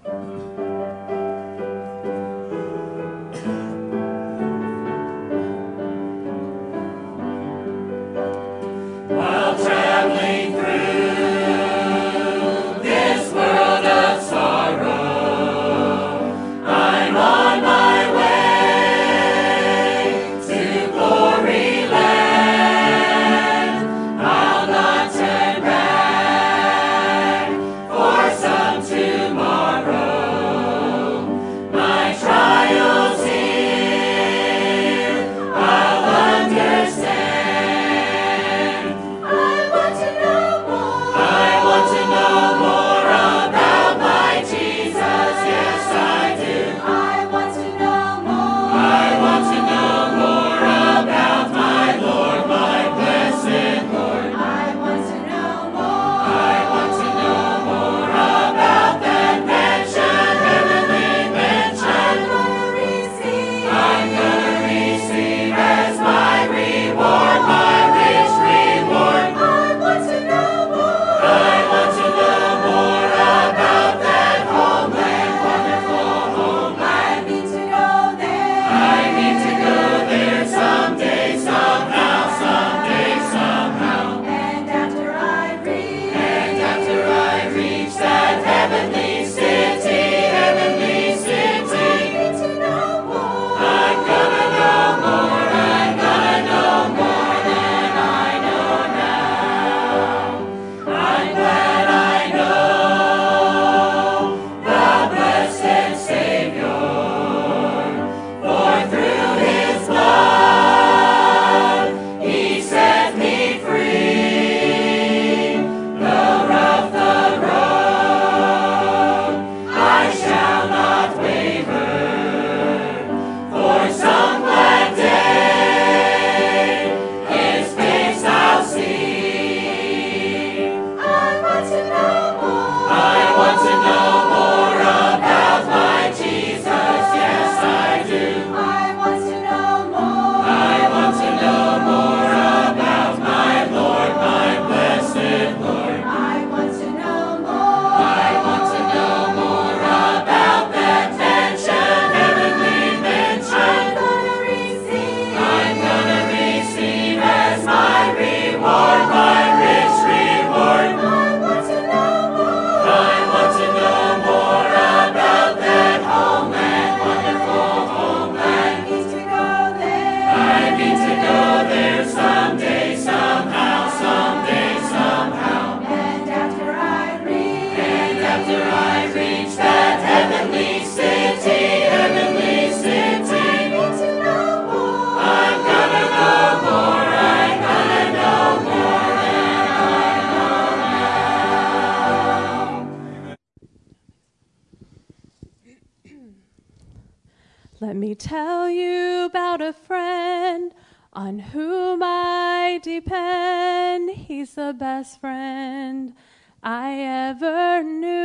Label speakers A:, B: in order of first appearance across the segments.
A: Let me tell you about a friend on whom I depend. He's the best friend I ever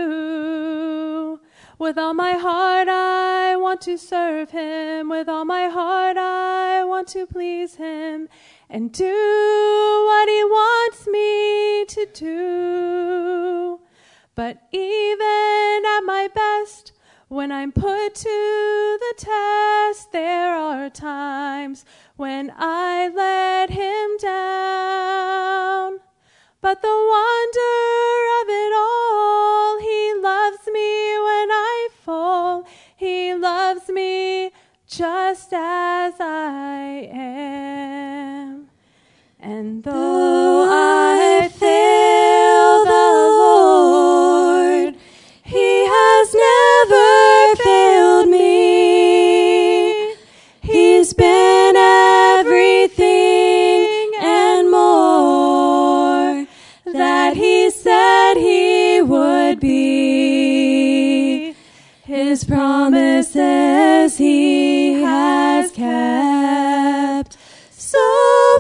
A: knew. With all my heart I want to serve him. With all my heart I want to please him and do what he wants me to do. But even at my best, when I'm put to the test, there are times when I let him down. But the wonder of it all, he loves me when I fall. He loves me just as I am. And though I fail the Lord, he has never failed me. He's been everything and more that he said he would be. His promises he has kept so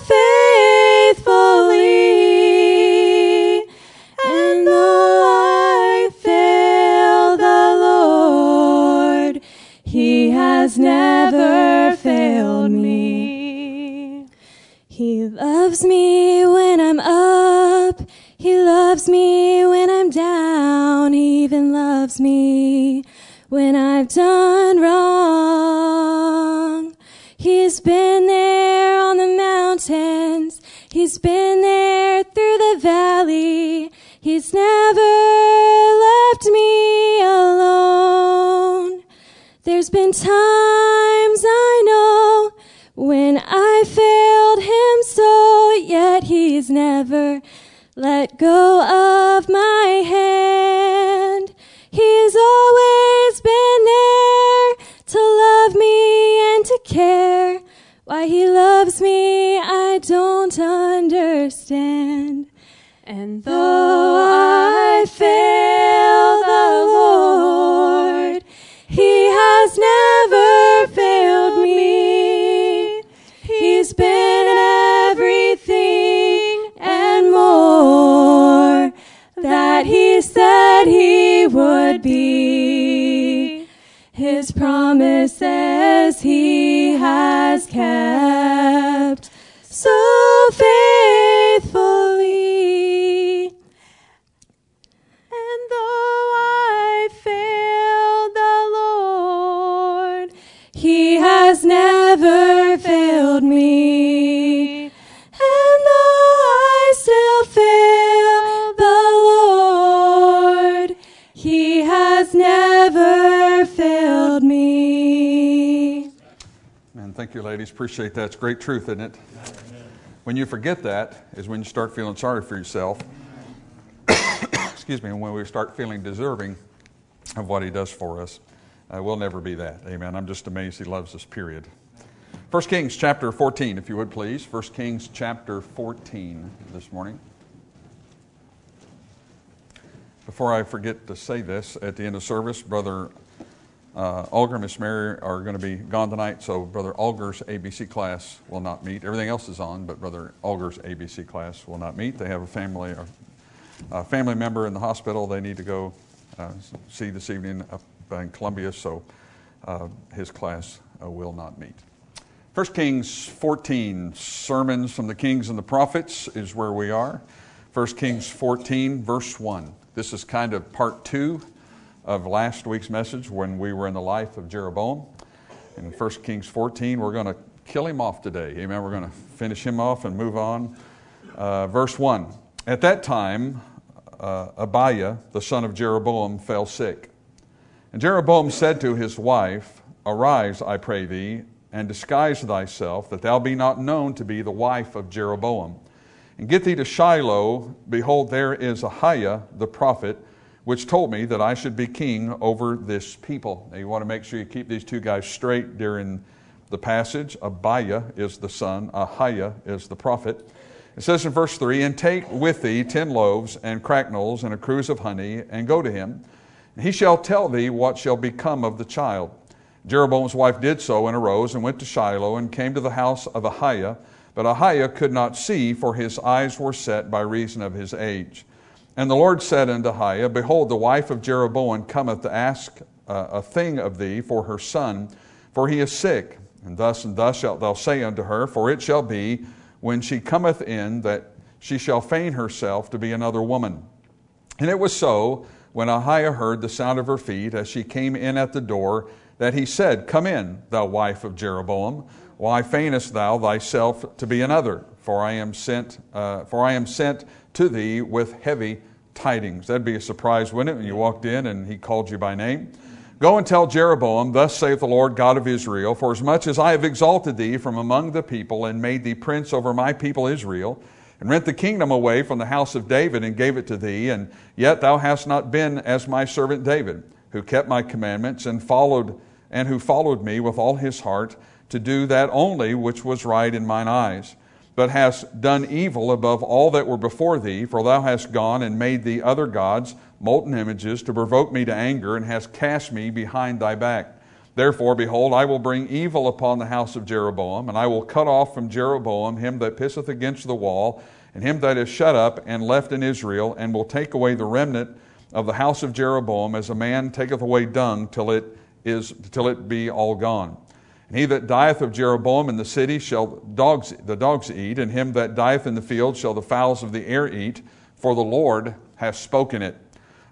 A: faithfully. And though I fail the Lord, he has never failed me. He loves me when I'm up. He loves me when I'm down. He even loves me
B: when I've done wrong. He's been there on the mountains. He's been there through the valley. He's never left me alone. There's been times I know when I failed him so, yet he's never let go of my hand. He's always been there to love me and to care. Why he loves me, I don't understand.
A: And though I fail the Lord, he has never failed me. He's been everything and more that he said he would be. His promises he has kept so faithfully. And though I failed the Lord, he has never failed me. And though I still fail the Lord, he has never failed me.
C: Man, thank you, ladies. Appreciate that. It's great truth, isn't it? When you forget that is when you start feeling sorry for yourself. Excuse me, and when we start feeling deserving of what he does for us. We'll never be that. Amen. I'm just amazed he loves us, period. 1 Kings chapter 14, if you would please. 1 Kings chapter 14 this morning. Before I forget to say this, at the end of service, Brother Alger and Miss Mary are going to be gone tonight, so Brother Alger's ABC class will not meet. Everything else is on, but Brother Alger's ABC class will not meet. They have a family member in the hospital they need to go see this evening up in Columbia, so his class will not meet. 1 Kings 14, Sermons from the Kings and the Prophets is where we are. 1 Kings 14, verse 1. This is kind of part 2 of last week's message when we were in the life of Jeroboam. In 1 Kings 14, we're going to kill him off today. Amen. We're going to finish him off and move on. Verse 1. At that time, Abiah, the son of Jeroboam, fell sick. And Jeroboam said to his wife, Arise, I pray thee, and disguise thyself, that thou be not known to be the wife of Jeroboam. And get thee to Shiloh. Behold, there is Ahiah the prophet, which told me that I should be king over this people. Now you want to make sure you keep these two guys straight during the passage. Abiah is the son, Ahiah is the prophet. It says in verse 3, And take with thee 10 loaves and cracknels and a cruse of honey, and go to him. And he shall tell thee what shall become of the child. Jeroboam's wife did so, and arose and went to Shiloh, and came to the house of Ahiah. But Ahiah could not see, for his eyes were set by reason of his age. And the Lord said unto Ahiah, Behold, the wife of Jeroboam cometh to ask a thing of thee for her son, for he is sick. And thus shalt thou say unto her, For it shall be, when she cometh in, that she shall feign herself to be another woman. And it was so, when Ahiah heard the sound of her feet, as she came in at the door, that he said, Come in, thou wife of Jeroboam. Why feignest thou thyself to be another? For I am sent to thee with heavy tidings. That'd be a surprise, wouldn't it, when you walked in and he called you by name? Go and tell Jeroboam, Thus saith the Lord God of Israel, For as much as I have exalted thee from among the people, and made thee prince over my people Israel, and rent the kingdom away from the house of David, and gave it to thee, and yet thou hast not been as my servant David, who kept my commandments, and who followed me with all his heart, to do that only which was right in mine eyes, but hast done evil above all that were before thee, for thou hast gone and made thee other gods, molten images, to provoke me to anger, and hast cast me behind thy back. Therefore, behold, I will bring evil upon the house of Jeroboam, and I will cut off from Jeroboam him that pisseth against the wall, and him that is shut up and left in Israel, and will take away the remnant of the house of Jeroboam, as a man taketh away dung till it be all gone. And he that dieth of Jeroboam in the city shall the dogs eat, and him that dieth in the field shall the fowls of the air eat, for the Lord hath spoken it.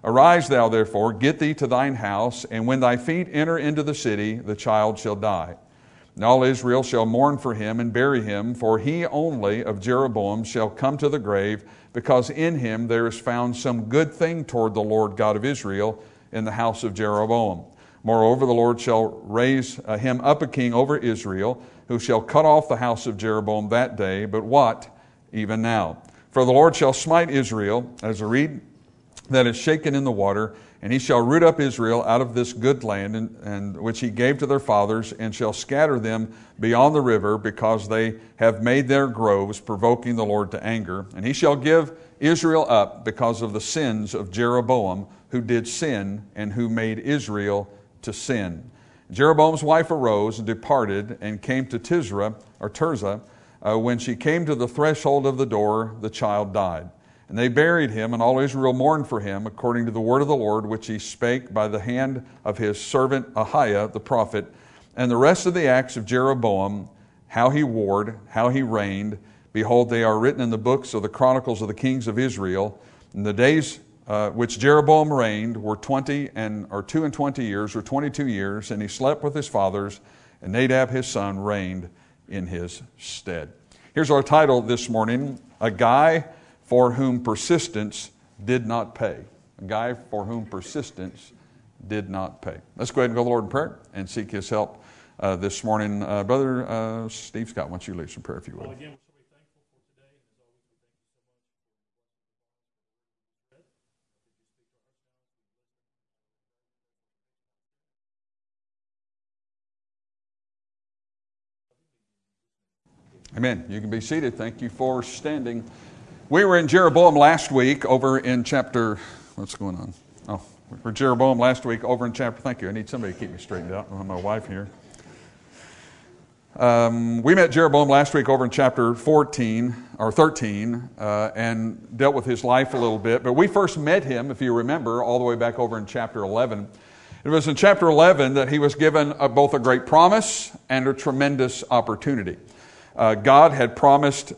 C: Arise thou therefore, get thee to thine house, and when thy feet enter into the city, the child shall die. And all Israel shall mourn for him and bury him, for he only of Jeroboam shall come to the grave, because in him there is found some good thing toward the Lord God of Israel in the house of Jeroboam. Moreover, the Lord shall raise him up a king over Israel, who shall cut off the house of Jeroboam that day, but what? Even now. For the Lord shall smite Israel as a reed that is shaken in the water, and he shall root up Israel out of this good land, and which he gave to their fathers, and shall scatter them beyond the river, because they have made their groves, provoking the Lord to anger. And he shall give Israel up because of the sins of Jeroboam, who did sin, and who made Israel to sin. Jeroboam's wife arose and departed, and came to Tirzah. When she came to the threshold of the door, the child died. And they buried him, and all Israel mourned for him, according to the word of the Lord, which he spake by the hand of his servant Ahiah the prophet. And the rest of the acts of Jeroboam, how he warred, how he reigned, behold, they are written in the books of the chronicles of the kings of Israel. And the days which Jeroboam reigned were 22 years, or 22 years, and he slept with his fathers, and Nadab his son reigned in his stead. Here's our title this morning: A Guy for whom persistence did not pay. A guy for whom persistence did not pay. Let's go ahead and go to the Lord in prayer and seek His help this morning. Brother Steve Scott, why don't you lead some prayer, if you would.
D: Well, again, we're so thankful for today, and as always, we thank you so much for
C: Amen. You can be seated. Thank you for standing. We were in Jeroboam last week over in chapter, what's going on? Oh, we were Jeroboam last week over in chapter, thank you. I need somebody to keep me straightened out. I don't have my wife here. We met Jeroboam last week over in chapter 13, and dealt with his life a little bit. But we first met him, if you remember, all the way back over in chapter 11. It was in chapter 11 that he was given both a great promise and a tremendous opportunity. God had promised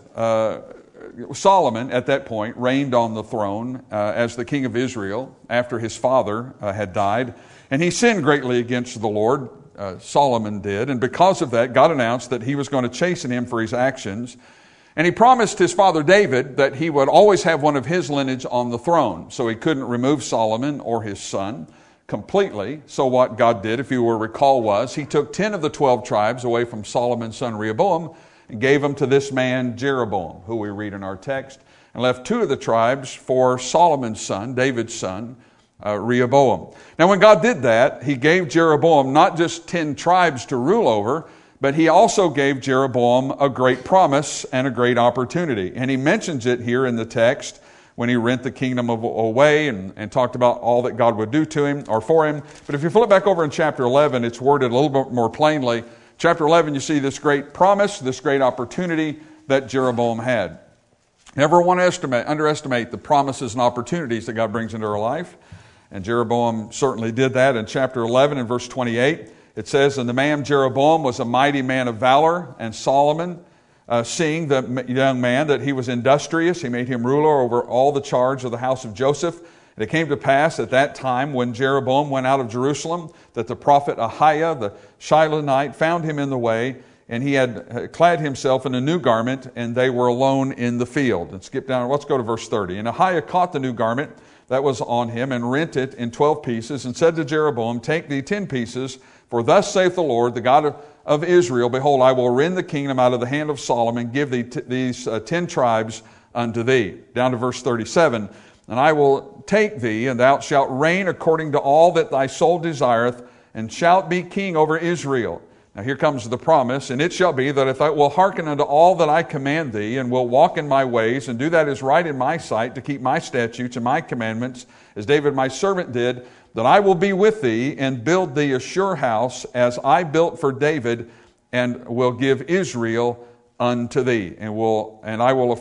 C: Solomon, at that point, reigned on the throne as the king of Israel after his father had died. And he sinned greatly against the Lord, Solomon did. And because of that, God announced that he was going to chasten him for his actions. And he promised his father David that he would always have one of his lineage on the throne. So he couldn't remove Solomon or his son completely. So what God did, if you will recall, was he took 10 of the 12 tribes away from Solomon's son Rehoboam, and gave them to this man Jeroboam, who we read in our text, and left 2 of the tribes for Solomon's son, David's son, Rehoboam. Now when God did that, he gave Jeroboam not just 10 tribes to rule over, but he also gave Jeroboam a great promise and a great opportunity. And he mentions it here in the text when he rent the kingdom away and talked about all that God would do to him or for him. But if you flip back over in chapter 11, it's worded a little bit more plainly. Chapter 11, you see this great promise, this great opportunity that Jeroboam had. Never want to underestimate the promises and opportunities that God brings into our life. And Jeroboam certainly did that. In chapter 11 and verse 28, it says, And the man Jeroboam was a mighty man of valor, and Solomon, seeing the young man that he was industrious, he made him ruler over all the charge of the house of Joseph. And it came to pass at that time when Jeroboam went out of Jerusalem that the prophet Ahiah, the Shilonite, found him in the way, and he had clad himself in a new garment, and they were alone in the field. And skip down, let's go to verse 30. And Ahiah caught the new garment that was on him and rent it in 12 pieces, and said to Jeroboam, Take thee 10 pieces, for thus saith the Lord, the God of Israel, Behold, I will rend the kingdom out of the hand of Solomon, give thee these 10 tribes unto thee. Down to verse 37. And I will take thee, and thou shalt reign according to all that thy soul desireth, and shalt be king over Israel. Now here comes the promise, and it shall be that if thou wilt hearken unto all that I command thee, and will walk in my ways, and do that is right in my sight, to keep my statutes and my commandments, as David my servant did, that I will be with thee, and build thee a sure house, as I built for David, and will give Israel unto thee, and I will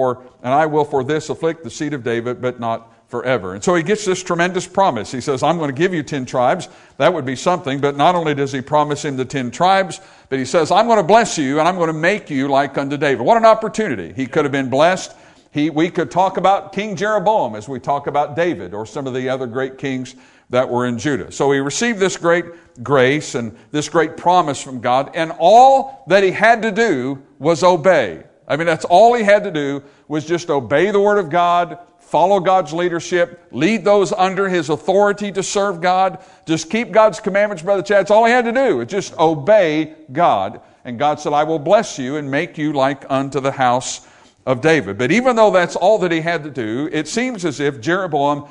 C: for this afflict the seed of David, but not forever. And so he gets this tremendous promise. He says, I'm going to give you 10 tribes. That would be something, but not only does he promise him the 10 tribes, but he says, I'm going to bless you, and I'm going to make you like unto David. What an opportunity. He could have been blessed We could talk about King Jeroboam as we talk about David or some of the other great kings that were in Judah. So he received this great grace and this great promise from God, and all that he had to do was obey. I mean, that's all he had to do was just obey the Word of God, follow God's leadership, lead those under his authority to serve God, just keep God's commandments, Brother Chad. That's all he had to do, is just obey God. And God said, I will bless you and make you like unto the house of David. But even though that's all that he had to do, it seems as if Jeroboam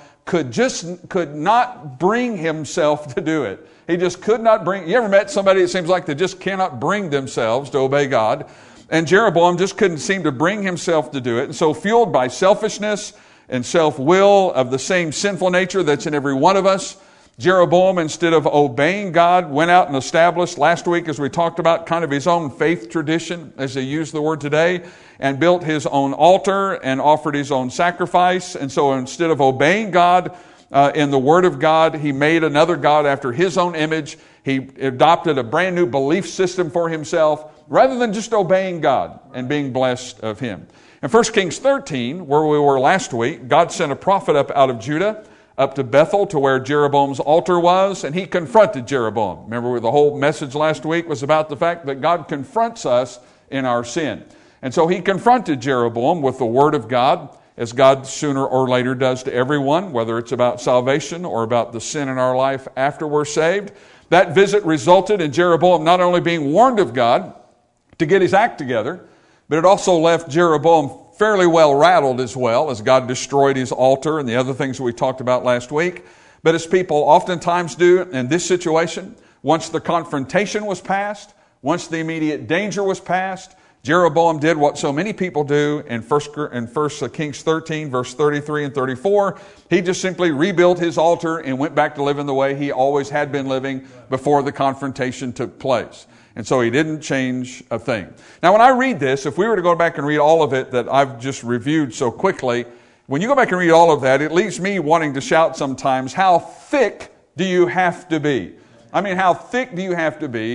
C: could not bring himself to do it. He just could not bring. You ever met somebody that seems like they just cannot bring themselves to obey God? And Jeroboam just couldn't seem to bring himself to do it. And so, fueled by selfishness and self-will of the same sinful nature that's in every one of us, Jeroboam, instead of obeying God, went out and established, last week as we talked about, kind of his own faith tradition, as they use the word today, and built his own altar and offered his own sacrifice. And so instead of obeying God in the Word of God, he made another god after his own image. He adopted a brand new belief system for himself, rather than just obeying God and being blessed of him. In 1 Kings 13, where we were last week, God sent a prophet up out of Judah, up to Bethel, to where Jeroboam's altar was, and he confronted Jeroboam. Remember, the whole message last week was about the fact that God confronts us in our sin. And so he confronted Jeroboam with the Word of God, as God sooner or later does to everyone, whether it's about salvation or about the sin in our life after we're saved. That visit resulted in Jeroboam not only being warned of God to get his act together, but it also left Jeroboam fairly well rattled as well, as God destroyed his altar and the other things we talked about last week. But as people oftentimes do in this situation, once the confrontation was passed, once the immediate danger was passed, Jeroboam did what so many people do in 1 Kings 13, verse 33 and 34. He just simply rebuilt his altar and went back to living the way he always had been living before the confrontation took place. And so he didn't change a thing. Now, when I read this, if we were to go back and read all of it that I've just reviewed so quickly, when you go back and read all of that, it leaves me wanting to shout sometimes, how thick do you have to be? I mean, how thick do you have to be?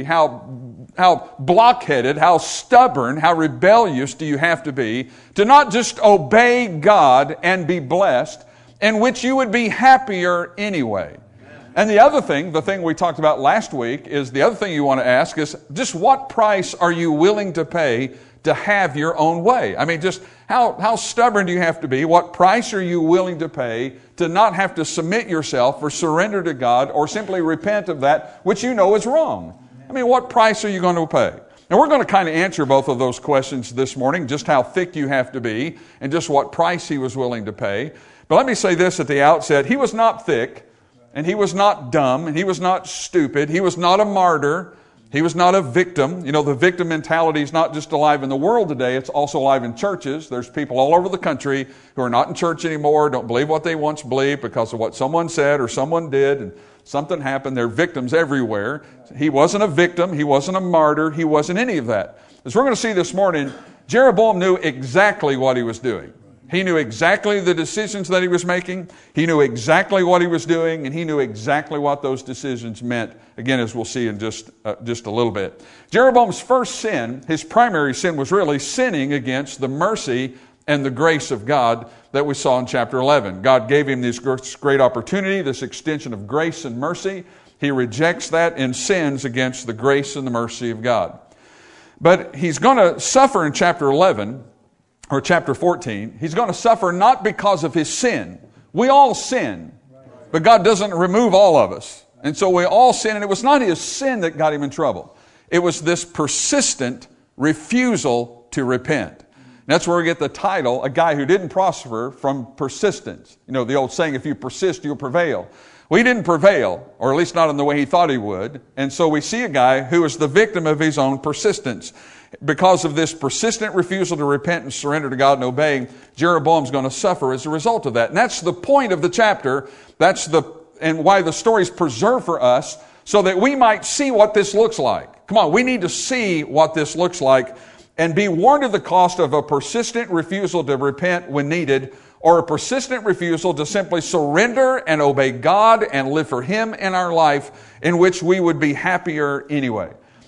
C: How blockheaded, how stubborn, how rebellious do you have to be to not just obey God and be blessed, in which you would be happier anyway? And the other thing, the thing we talked about last week, is the other thing you want to ask is just what price are you willing to pay to have your own way? I mean, just how stubborn do you have to be? What price are you willing to pay to not have to submit yourself or surrender to God or simply repent of that which you know is wrong? I mean, what price are you going to pay? And we're going to kind of answer both of those questions this morning, just how thick you have to be and just what price he was willing to pay. But let me say this at the outset. He was not thick. And he was not dumb, and he was not stupid. He was not a martyr. He was not a victim. You know, the victim mentality is not just alive in the world today, it's also alive in churches. There's people all over the country who are not in church anymore, don't believe what they once believed because of what someone said or someone did, and something happened. There are victims everywhere. He wasn't a victim. He wasn't a martyr. He wasn't any of that. As we're going to see this morning, Jeroboam knew exactly what he was doing. He knew exactly the decisions that he was making. He knew exactly what he was doing, and he knew exactly what those decisions meant. Again, as we'll see in just a little bit. Jeroboam's first sin, his primary sin, was really sinning against the mercy and the grace of God that we saw in chapter 11. God gave him this great opportunity, this extension of grace and mercy. He rejects that and sins against the grace and the mercy of God. But he's going to suffer in chapter 11, or chapter 14, he's going to suffer not because of his sin. We all sin, but God doesn't remove all of us. And so we all sin, and it was not his sin that got him in trouble. It was this persistent refusal to repent. And that's where we get the title, A Guy Who Didn't Prosper from Persistence. You know, the old saying, if you persist, you'll prevail. Well, he didn't prevail, or at least not in the way he thought he would. And so we see a guy who is the victim of his own persistence. Because of this persistent refusal to repent and surrender to God and obeying, Jeroboam's going to suffer as a result of that. And that's the point of the chapter. And why the story's preserved for us, so that we might see what this looks like. Come on, we need to see what this looks like and be warned of the cost of a persistent refusal to repent when needed, or a persistent refusal to simply surrender and obey God and live for Him in our life, in which we would be happier anyway.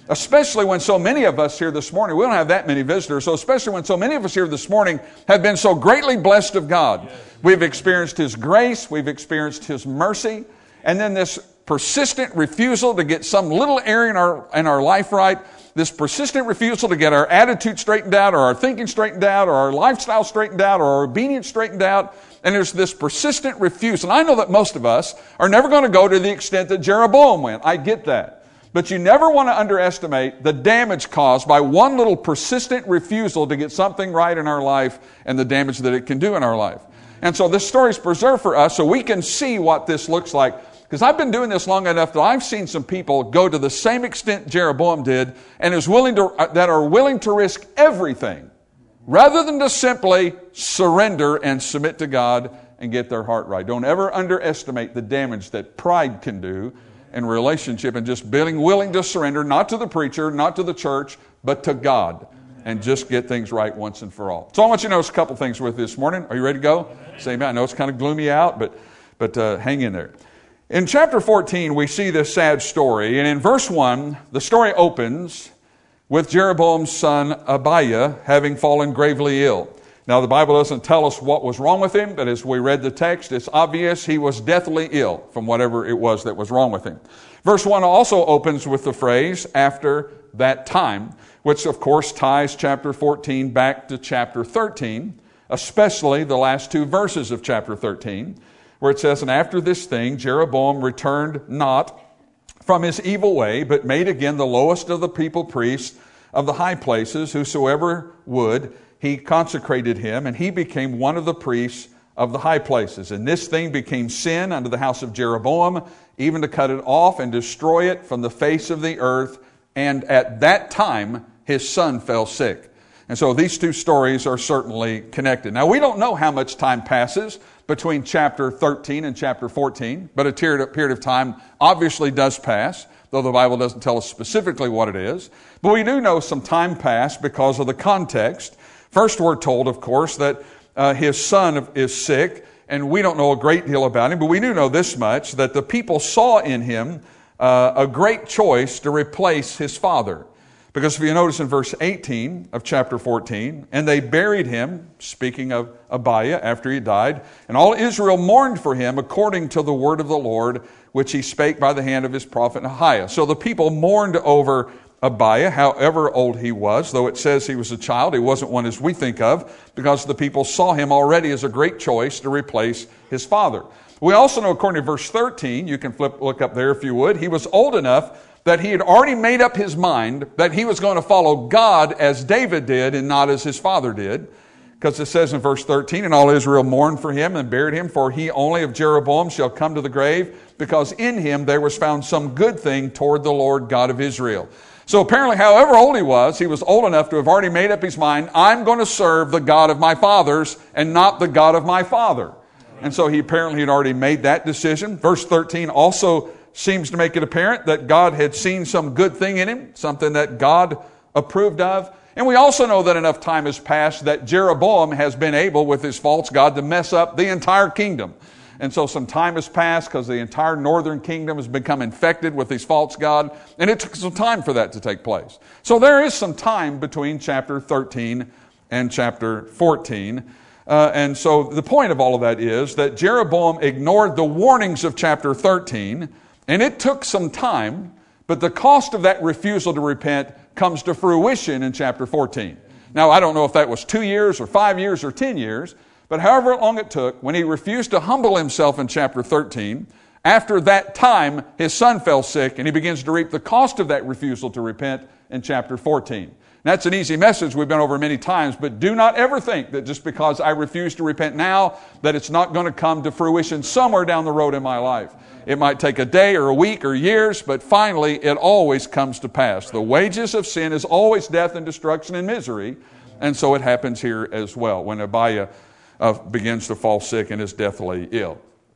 C: Especially when so many of us here this morning, we don't have that many visitors, so especially when so many of us here this morning have been so greatly blessed of God. Yes. We've experienced His grace, we've experienced His mercy, and then this persistent refusal to get some little area in our life right, this persistent refusal to get our attitude straightened out, or our thinking straightened out, or our lifestyle straightened out, or our obedience straightened out, and there's this persistent refusal. And I know that most of us are never going to go to the extent that Jeroboam went. I get that. But you never want to underestimate the damage caused by one little persistent refusal to get something right in our life and the damage that it can do in our life. And so this story is preserved for us so we can see what this looks like. Because I've been doing this long enough that I've seen some people go to the same extent Jeroboam did and that are willing to risk everything rather than to simply surrender and submit to God and get their heart right. Don't ever underestimate the damage that pride can do in relationship and just being willing to surrender, not to the preacher, not to the church, but to God, and just get things right once and for all. So I want you to notice a couple things with this morning. Are you ready to go? Say amen. I know it's kind of gloomy out, but hang in there. In chapter 14, we see this sad story, and in verse 1, the story opens with Jeroboam's son Abiah having fallen gravely ill. Now, the Bible doesn't tell us what was wrong with him, but as we read the text, it's obvious he was deathly ill from whatever it was that was wrong with him. Verse 1 also opens with the phrase, after that time, which of course ties chapter 14 back to chapter 13, especially the last two verses of chapter 13, where it says, and after this thing, Jeroboam returned not from his evil way, but made again the lowest of the people priests of the high places, whosoever would, he consecrated him, and he became one of the priests of the high places. And this thing became sin unto the house of Jeroboam, even to cut it off and destroy it from the face of the earth. And at that time, his son fell sick. And so these two stories are certainly connected. Now, we don't know how much time passes between chapter 13 and chapter 14, but a period of time obviously does pass, though the Bible doesn't tell us specifically what it is. But we do know some time passed because of the context. First, we're told, of course, that his son is sick, and we don't know a great deal about him, but we do know this much, that the people saw in him a great choice to replace his father. Because if you notice in verse 18 of chapter 14, and they buried him, speaking of Abiah after he died, and all Israel mourned for him according to the word of the Lord, which he spake by the hand of his prophet Ahiah. So the people mourned over Abiah, however old he was, though it says he was a child, he wasn't one as we think of, because the people saw him already as a great choice to replace his father. We also know, according to verse 13, you can look up there if you would, he was old enough that he had already made up his mind that he was going to follow God as David did and not as his father did. Because it says in verse 13, and all Israel mourned for him and buried him, for he only of Jeroboam shall come to the grave, because in him there was found some good thing toward the Lord God of Israel. So apparently, however old he was old enough to have already made up his mind, I'm going to serve the God of my fathers and not the God of my father. And so he apparently had already made that decision. Verse 13 also seems to make it apparent that God had seen some good thing in him, something that God approved of. And we also know that enough time has passed that Jeroboam has been able, with his false god, to mess up the entire kingdom. And so some time has passed because the entire northern kingdom has become infected with his false god. And it took some time for that to take place. So there is some time between chapter 13 and chapter 14. And so the point of all of that is that Jeroboam ignored the warnings of chapter 13. And it took some time, but the cost of that refusal to repent comes to fruition in chapter 14. Now, I don't know if that was 2 years or 5 years or 10 years, but however long it took, when he refused to humble himself in chapter 13, after that time, his son fell sick, and he begins to reap the cost of that refusal to repent in chapter 14. That's an easy message we've been over many times, but do not ever think that just because I refuse to repent now, that it's not going to come to fruition somewhere down the road in my life. It might take a day or a week or years, but finally it always comes to pass. The wages of sin is always death and destruction and misery, and so it happens here as well when Abiah begins to fall sick and is deathly ill.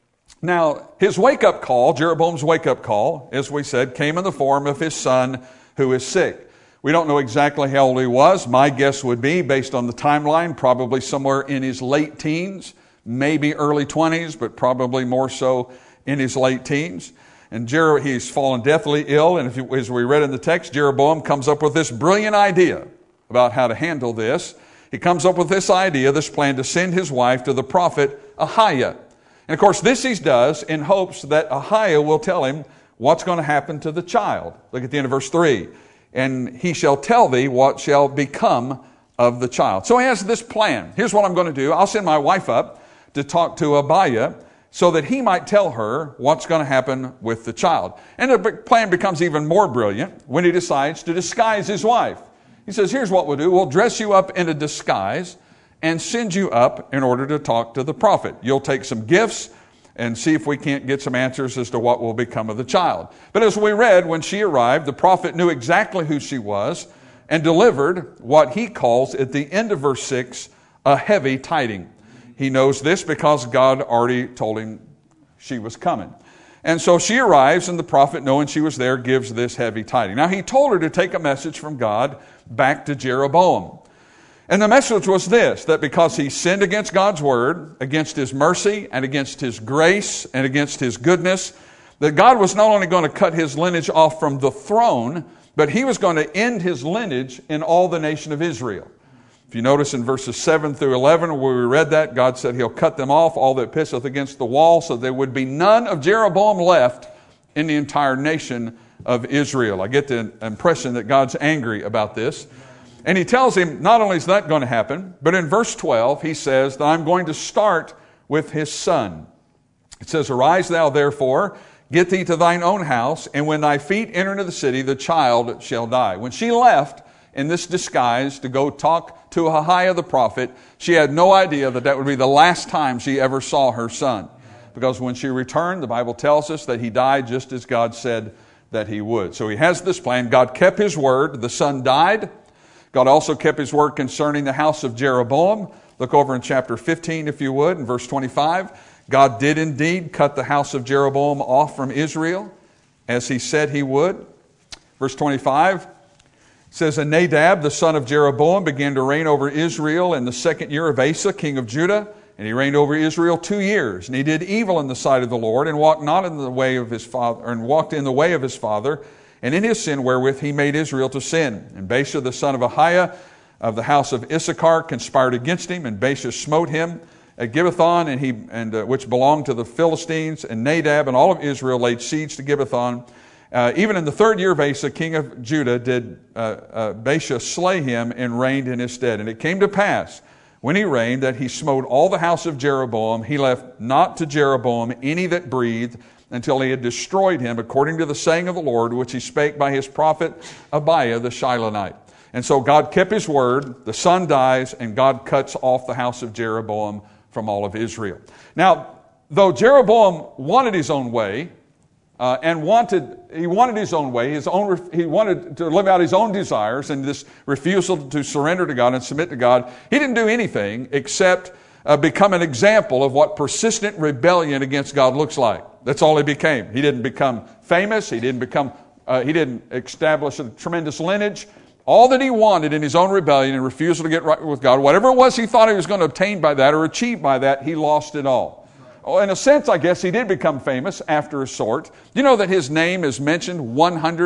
C: Now, his wake-up call, Jeroboam's wake-up call, as we said, came in the form of his son who is sick. We don't know exactly how old he was. My guess would be, based on the timeline, probably somewhere in his late teens, maybe early 20s, but probably more so in his late teens. And he's fallen deathly ill. And as we read in the text, Jeroboam comes up with this brilliant idea about how to handle this. He comes up with this idea, this plan to send his wife to the prophet Ahiah. And of course, this he does in hopes that Ahiah will tell him what's going to happen to the child. Look at the end of verse 3. And he shall tell thee what shall become of the child. So he has this plan. Here's what I'm going to do. I'll send my wife up to talk to Abiah so that he might tell her what's going to happen with the child. And the plan becomes even more brilliant when he decides to disguise his wife. He says, here's what we'll do. We'll dress you up in a disguise and send you up in order to talk to the prophet. You'll take some gifts and see if we can't get some answers as to what will become of the child. But as we read, when she arrived, the prophet knew exactly who she was and delivered what he calls, at the end of verse 6, a heavy tiding. He knows this because God already told him she was coming. And so she arrives, and the prophet, knowing she was there, gives this heavy tiding. Now, he told her to take a message from God back to Jeroboam. And the message was this, that because he sinned against God's word, against his mercy, and against his grace, and against his goodness, that God was not only going to cut his lineage off from the throne, but he was going to end his lineage in all the nation of Israel. If you notice in verses 7 through 11, where we read that, God said he'll cut them off, all that pisseth against the wall, so there would be none of Jeroboam left in the entire nation of Israel. I get the impression that God's angry about this. And he tells him, not only is that going to happen, but in verse 12, he says that I'm going to start with his son. It says, arise thou therefore, get thee to thine own house, and when thy feet enter into the city, the child shall die. When she left in this disguise to go talk to Ahiah the prophet, she had no idea that that would be the last time she ever saw her son. Because when she returned, the Bible tells us that he died just as God said that he would. So he has this plan. God kept his word. The son died. God also kept his word concerning the house of Jeroboam. Look over in chapter 15, if you would, in verse 25. God did indeed cut the house of Jeroboam off from Israel, as he said he would. Verse 25 says, and Nadab, the son of Jeroboam, began to reign over Israel in the 2nd year of Asa, king of Judah. And he reigned over Israel 2 years. And he did evil in the sight of the Lord, and walked not in the way of his father, and walked in the way of his father, and in his sin wherewith he made Israel to sin. And Baasha, the son of Ahiah, of the house of Issachar, conspired against him, and Baasha smote him at Gibbethon, which belonged to the Philistines. And Nadab and all of Israel laid siege to Gibbethon. Even in the 3rd year of Asa, king of Judah, did Baasha slay him and reigned in his stead. And it came to pass, when he reigned, that he smote all the house of Jeroboam. He left not to Jeroboam any that breathed, until he had destroyed him, according to the saying of the Lord, which he spake by his prophet Abiah the Shilonite. And so God kept his word, the son dies, and God cuts off the house of Jeroboam from all of Israel. Now, though Jeroboam wanted his own way, he wanted his own way, he wanted to live out his own desires, and this refusal to surrender to God and submit to God, he didn't do anything except become an example of what persistent rebellion against God looks like. That's all he became. He didn't become famous. He didn't establish a tremendous lineage. All that he wanted in his own rebellion and refusal to get right with God, whatever it was he thought he was going to obtain by that or achieve by that, he lost it all. In a sense, I guess he did become famous after a sort. You know that his name is mentioned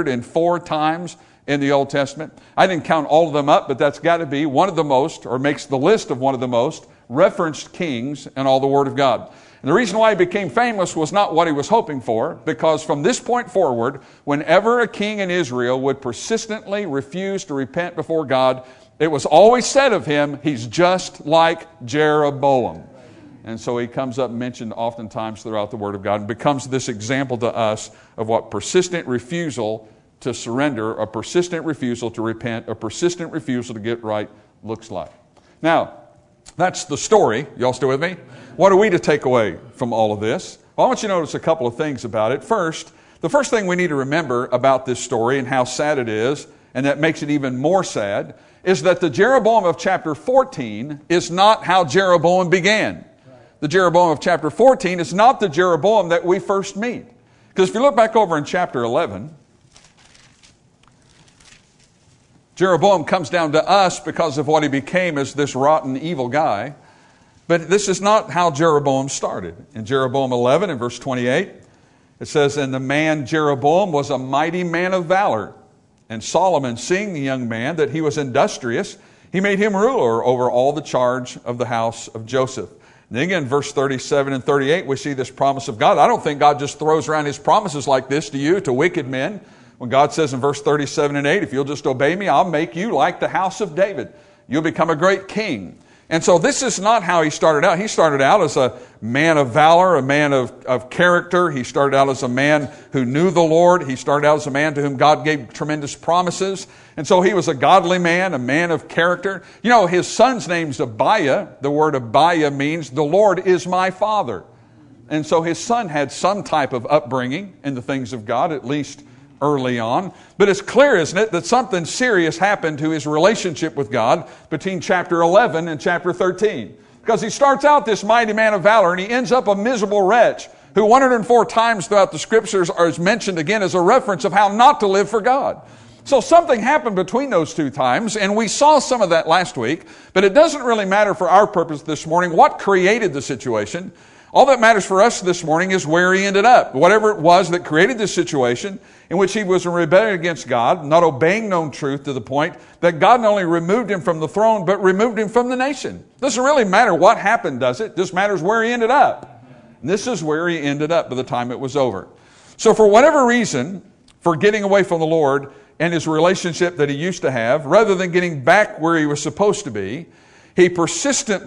C: 104 times in the Old Testament? I didn't count all of them up, but that's got to be one of the most, or makes the list of one of the most referenced kings in all the Word of God. And the reason why he became famous was not what he was hoping for, because from this point forward, whenever a king in Israel would persistently refuse to repent before God, it was always said of him, he's just like Jeroboam. And so he comes up mentioned oftentimes throughout the Word of God and becomes this example to us of what persistent refusal to surrender, a persistent refusal to repent, a persistent refusal to get right looks like. Now, that's the story. Y'all still with me? What are we to take away from all of this? Well, I want you to notice a couple of things about it. First, the first thing we need to remember about this story and how sad it is, and that makes it even more sad, is that the Jeroboam of chapter 14 is not how Jeroboam began. The Jeroboam of chapter 14 is not the Jeroboam that we first meet. Because if you look back over in chapter 11, Jeroboam comes down to us because of what he became as this rotten, evil guy. But this is not how Jeroboam started. In Jeroboam 11 and verse 28, It says, and the man Jeroboam was a mighty man of valor. And Solomon, seeing the young man that he was industrious, he made him ruler over all the charge of the house of Joseph. And then again, verse 37 and 38, we see this promise of God. I don't think God just throws around His promises like this to you, to wicked men. When God says in verse 37 and 8, if you'll just obey me, I'll make you like the house of David. You'll become a great king. And so this is not how he started out. He started out as a man of valor, a man of character. He started out as a man who knew the Lord. He started out as a man to whom God gave tremendous promises. And so he was a godly man, a man of character. You know, his son's name's Abiah. The word Abiah means the Lord is my father. And so his son had some type of upbringing in the things of God, at least early on. But it's clear, isn't it, that something serious happened to his relationship with God between chapter 11 and chapter 13. Because he starts out this mighty man of valor and he ends up a miserable wretch who 104 times throughout the scriptures is mentioned again as a reference of how not to live for God. So something happened between those two times, and we saw some of that last week, but it doesn't really matter for our purpose this morning what created the situation. All that matters for us this morning is where he ended up. Whatever it was that created this situation in which he was in rebellion against God, not obeying known truth to the point that God not only removed him from the throne, but removed him from the nation. Doesn't really matter what happened, does it? It just matters where he ended up. And this is where he ended up by the time it was over. So for whatever reason, for getting away from the Lord and his relationship that he used to have, rather than getting back where he was supposed to be, he persisted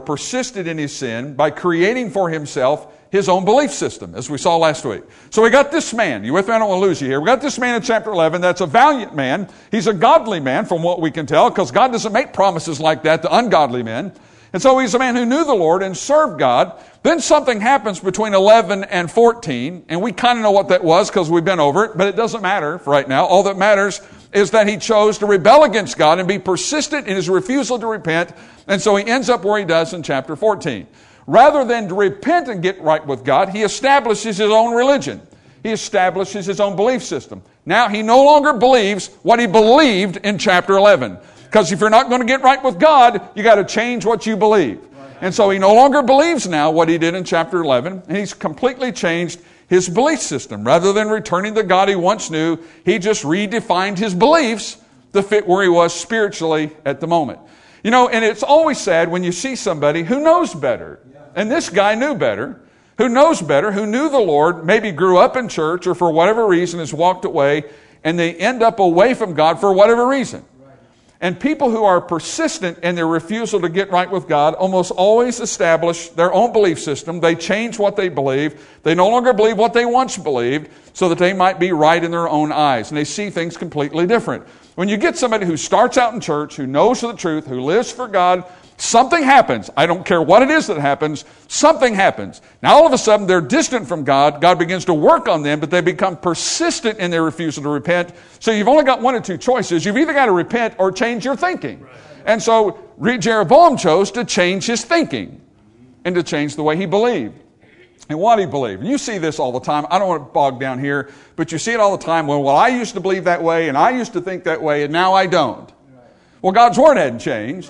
C: in his sin by creating for himself his own belief system, as we saw last week. So we got this man. You with me? I don't want to lose you here. We got this man in chapter 11 that's a valiant man. He's a godly man from what we can tell, because God doesn't make promises like that to ungodly men. And so he's a man who knew the Lord and served God. Then something happens between 11 and 14, and we kind of know what that was because we've been over it, but it doesn't matter for right now. All that matters is that he chose to rebel against God and be persistent in his refusal to repent, and so he ends up where he does in chapter 14. Rather than to repent and get right with God, he establishes his own religion. He establishes his own belief system. Now he no longer believes what he believed in chapter 11. Because if you're not going to get right with God, you got to change what you believe. And so he no longer believes now what he did in chapter 11, and he's completely changed his belief system. Rather than returning the God he once knew, he just redefined his beliefs to fit where he was spiritually at the moment. You know, and it's always sad when you see somebody who knows better. And this guy knew better, who knows better, who knew the Lord, maybe grew up in church or for whatever reason has walked away, and they end up away from God for whatever reason. And people who are persistent in their refusal to get right with God almost always establish their own belief system. They change what they believe. They no longer believe what they once believed so that they might be right in their own eyes. And they see things completely different. When you get somebody who starts out in church, who knows the truth, who lives for God, something happens. I don't care what it is that happens. Something happens. Now all of a sudden they're distant from God. God begins to work on them, but they become persistent in their refusal to repent. So you've only got one or two choices. You've either got to repent or change your thinking. And so Jeroboam chose to change his thinking and to change the way he believed and what he believed. And you see this all the time. I don't want to bog down here, but you see it all the time. Well, I used to believe that way and I used to think that way and now I don't. Well, God's word hadn't changed.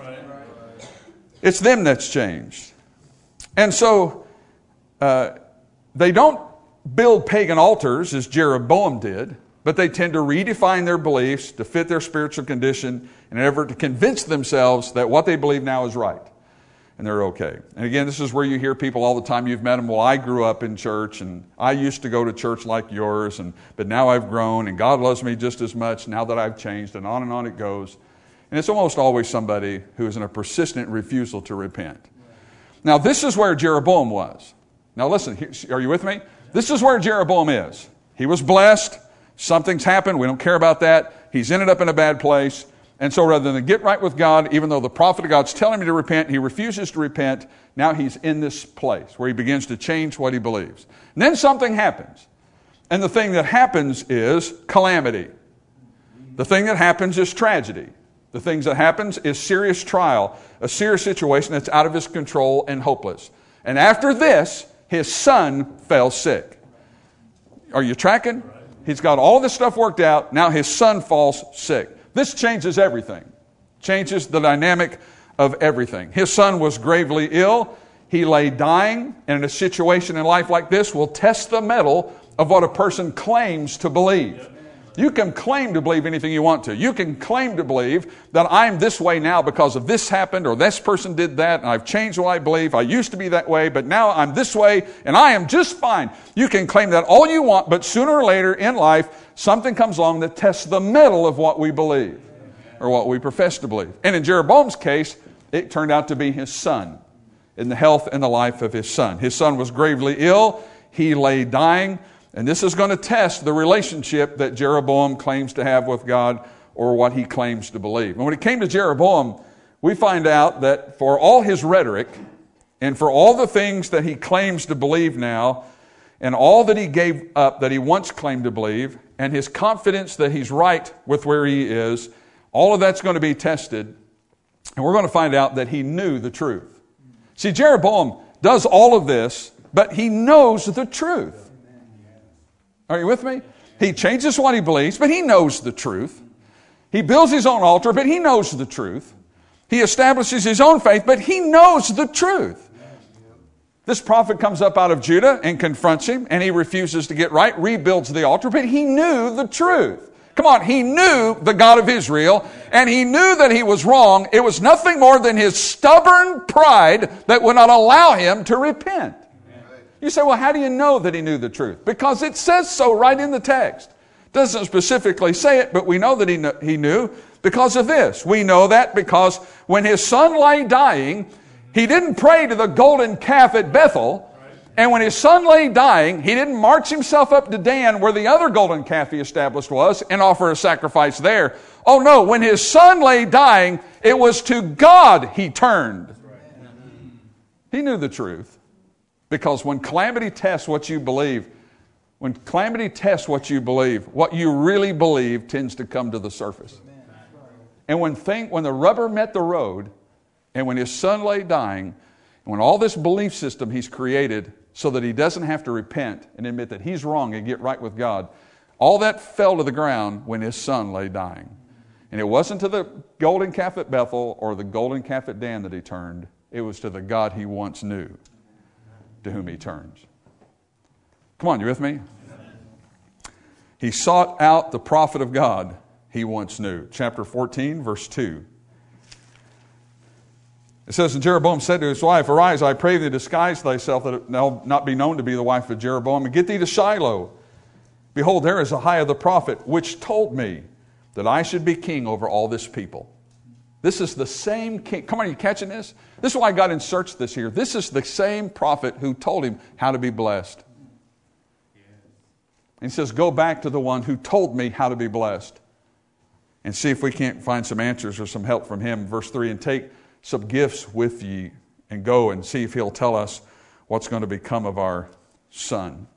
C: It's them that's changed. And so they don't build pagan altars as Jeroboam did, but they tend to redefine their beliefs to fit their spiritual condition in an effort to convince themselves that what they believe now is right. And they're okay. And again, this is where you hear people all the time. You've met them. Well, I grew up in church and I used to go to church like yours, but now I've grown and God loves me just as much now that I've changed, and on it goes. And it's almost always somebody who is in a persistent refusal to repent. Now, this is where Jeroboam was. Now, listen, are you with me? This is where Jeroboam is. He was blessed. Something's happened. We don't care about that. He's ended up in a bad place. And so rather than get right with God, even though the prophet of God's telling him to repent, he refuses to repent. Now he's in this place where he begins to change what he believes. And then something happens. And the thing that happens is calamity. The thing that happens is tragedy. The things that happens is serious trial, a serious situation that's out of his control and hopeless. And after this, his son fell sick. Are you tracking? He's got all this stuff worked out. Now his son falls sick. This changes everything. Changes the dynamic of everything. His son was gravely ill. He lay dying. And in a situation in life like this will test the mettle of what a person claims to believe. You can claim to believe anything you want to. You can claim to believe that I'm this way now because of this happened or this person did that and I've changed what I believe. I used to be that way, but now I'm this way and I am just fine. You can claim that all you want, but sooner or later in life, something comes along that tests the mettle of what we believe or what we profess to believe. And in Jeroboam's case, it turned out to be his son, in the health and the life of his son. His son was gravely ill. He lay dying. And this is going to test the relationship that Jeroboam claims to have with God or what he claims to believe. And when it came to Jeroboam, we find out that for all his rhetoric and for all the things that he claims to believe now and all that he gave up that he once claimed to believe and his confidence that he's right with where he is, all of that's going to be tested. And we're going to find out that he knew the truth. See, Jeroboam does all of this, but he knows the truth. Are you with me? He changes what he believes, but he knows the truth. He builds his own altar, but he knows the truth. He establishes his own faith, but he knows the truth. This prophet comes up out of Judah and confronts him, and he refuses to get right, rebuilds the altar, but he knew the truth. Come on, he knew the God of Israel, and he knew that he was wrong. It was nothing more than his stubborn pride that would not allow him to repent. You say, well, how do you know that he knew the truth? Because it says so right in the text. It doesn't specifically say it, but we know that he knew because of this. We know that because when his son lay dying, he didn't pray to the golden calf at Bethel. And when his son lay dying, he didn't march himself up to Dan where the other golden calf he established was and offer a sacrifice there. Oh no, when his son lay dying, it was to God he turned. He knew the truth. Because when calamity tests what you believe, what you really believe tends to come to the surface. And when the rubber met the road, and when his son lay dying, and when all this belief system he's created so that he doesn't have to repent and admit that he's wrong and get right with God, all that fell to the ground when his son lay dying. And it wasn't to the golden calf at Bethel or the golden calf at Dan that he turned. It was to the God he once knew, to whom he turns. Come on, you with me? He sought out the prophet of God he once knew. Chapter 14, verse 2. It says, and Jeroboam said to his wife, arise, I pray thee, disguise thyself, that it now not be known to be the wife of Jeroboam, and get thee to Shiloh. Behold, there is Ahiah the prophet, which told me that I should be king over all this people. This is the same king. Come on, are you catching this? This is why God inserts this here. This is the same prophet who told him how to be blessed. And he says, go back to the one who told me how to be blessed. And see if we can't find some answers or some help from him. Verse 3, and take some gifts with ye and go and see if he'll tell us what's going to become of our son.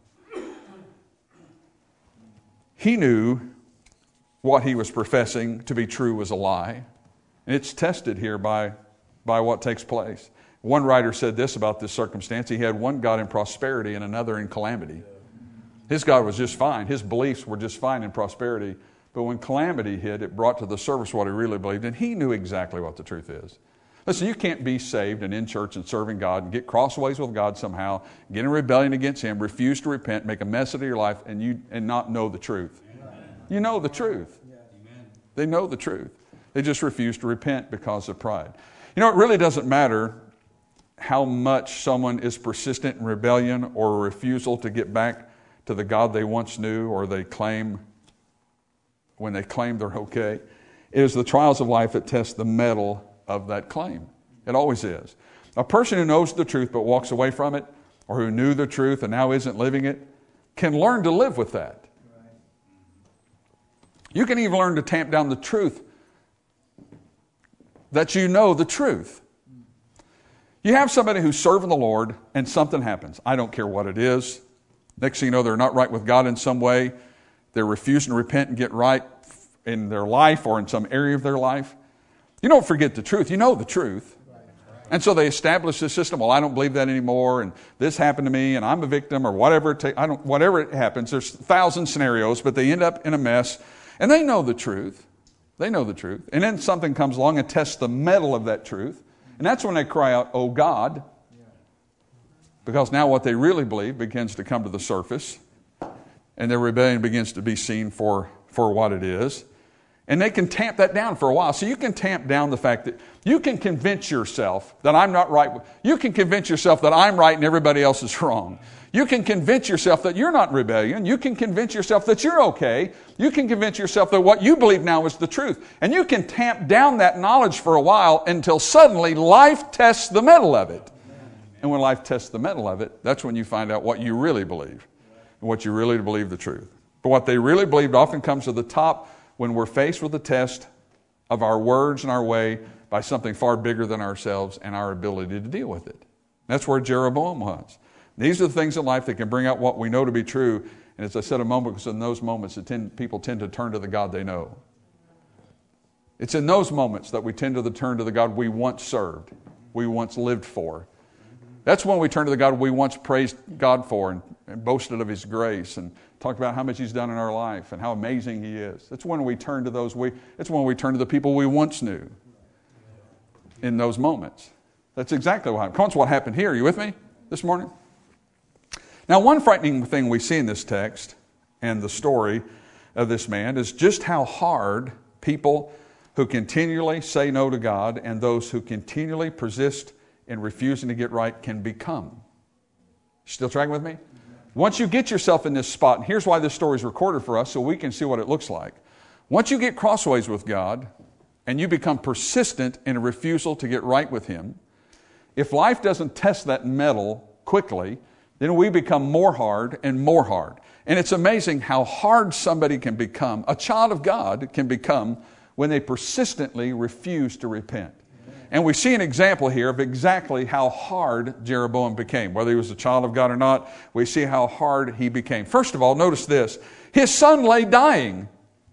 C: He knew what he was professing to be true was a lie. And it's tested here by what takes place. One writer said this about this circumstance. He had one God in prosperity and another in calamity. His God was just fine. His beliefs were just fine in prosperity. But when calamity hit, it brought to the surface what he really believed. And he knew exactly what the truth is. Listen, you can't be saved and in church and serving God and get crossways with God somehow, get in rebellion against Him, refuse to repent, make a mess of your life, and not know the truth. Amen. You know the truth. Amen. They know the truth. They just refuse to repent because of pride. You know, it really doesn't matter how much someone is persistent in rebellion or a refusal to get back to the God they once knew or they claim when they claim they're okay. It is the trials of life that test the mettle of that claim. It always is. A person who knows the truth but walks away from it, or who knew the truth and now isn't living it, can learn to live with that. You can even learn to tamp down the truth that you know the truth. You have somebody who's serving the Lord and something happens. I don't care what it is. Next thing you know, they're not right with God in some way. They're refusing to repent and get right in their life or in some area of their life. You don't forget the truth. You know the truth. And so they establish this system. Well, I don't believe that anymore, and this happened to me, and I'm a victim, or whatever whatever it happens. There's 1,000 scenarios, but they end up in a mess, and they know the truth. They know the truth. And then something comes along and tests the mettle of that truth. And that's when they cry out, oh God. Because now what they really believe begins to come to the surface. and their rebellion begins to be seen for what it is. And they can tamp that down for a while. So you can tamp down the fact that you can convince yourself that I'm not right. You can convince yourself that I'm right and everybody else is wrong. You can convince yourself that you're not in rebellion. You can convince yourself that you're okay. You can convince yourself that what you believe now is the truth. And you can tamp down that knowledge for a while until suddenly life tests the metal of it. And when life tests the metal of it, that's when you find out what you really believe and what you really believe the truth. But what they really believed often comes to the top when we're faced with the test of our words and our way by something far bigger than ourselves and our ability to deal with it. That's where Jeroboam was. These are the things in life that can bring out what we know to be true. And as I said a moment ago, in those moments, people tend to turn to the God they know. It's in those moments that we tend to turn to the God we once served, we once lived for. That's when we turn to the God we once praised God for and boasted of His grace and talked about how much He's done in our life and how amazing He is. That's when we turn to it's when we turn to the people we once knew in those moments. That's exactly what happened. That's what happened here. Are you with me this morning? Now, one frightening thing we see in this text and the story of this man is just how hard people who continually say no to God and those who continually persist in refusing to get right can become. Still tracking with me? Once you get yourself in this spot, and here's why this story is recorded for us so we can see what it looks like. Once you get crossways with God and you become persistent in a refusal to get right with Him, if life doesn't test that metal quickly, then we become more hard and more hard. And it's amazing how hard somebody can become, a child of God can become, when they persistently refuse to repent. And we see an example here of exactly how hard Jeroboam became. Whether he was a child of God or not, we see how hard he became. First of all, notice this. His son lay dying.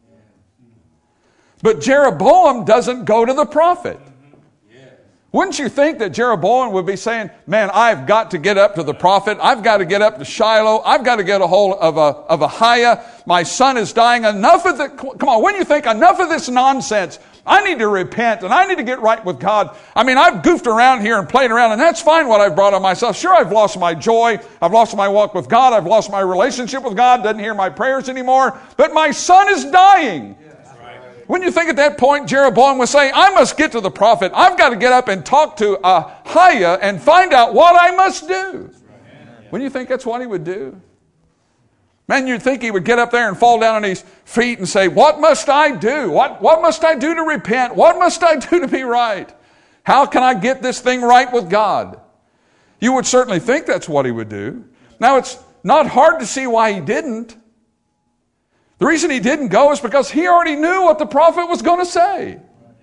C: But Jeroboam doesn't go to the prophet. Wouldn't you think that Jeroboam would be saying, man, I've got to get up to the prophet. I've got to get up to Shiloh. I've got to get a hold of Ahiah. My son is dying. Enough of the, come on, wouldn't you think, enough of this nonsense. I need to repent and I need to get right with God. I mean, I've goofed around here and played around and that's fine what I've brought on myself. Sure, I've lost my joy. I've lost my walk with God. I've lost my relationship with God. Doesn't hear my prayers anymore. But my son is dying. Wouldn't you think at that point Jeroboam was saying, I must get to the prophet. I've got to get up and talk to Ahiah and find out what I must do. Wouldn't you think that's what he would do? Man, you'd think he would get up there and fall down on his feet and say, what must I do? What must I do to repent? What must I do to be right? How can I get this thing right with God? You would certainly think that's what he would do. Now, it's not hard to see why he didn't. The reason he didn't go is because he already knew what the prophet was going to say.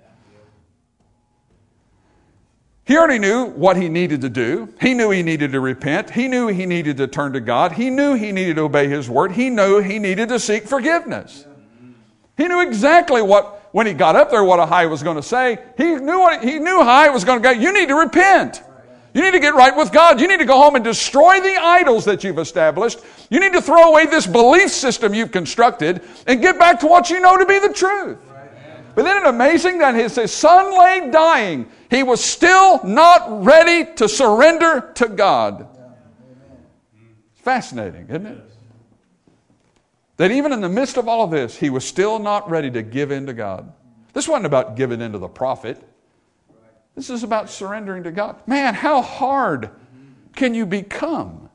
C: He already knew what he needed to do. He knew he needed to repent. He knew he needed to turn to God. He knew he needed to obey His word. He knew he needed to seek forgiveness. He knew exactly when he got up there, what Ahiah was going to say. He knew Ahiah was going to go, you need to repent. You need to get right with God. You need to go home and destroy the idols that you've established. You need to throw away this belief system you've constructed and get back to what you know to be the truth. But isn't it amazing that his son lay dying? He was still not ready to surrender to God. Fascinating, isn't it? That even in the midst of all of this, he was still not ready to give in to God. This wasn't about giving in to the prophet. This is about surrendering to God. Man, how hard can you become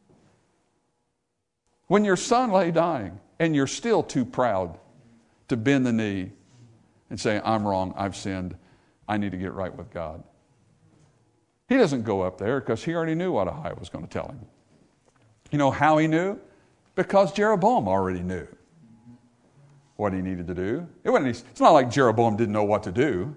C: when your son lay dying and you're still too proud to bend the knee and say, I'm wrong, I've sinned, I need to get right with God? He doesn't go up there because he already knew what Ahiah was going to tell him. You know how he knew? Because Jeroboam already knew what he needed to do. It's not like Jeroboam didn't know what to do.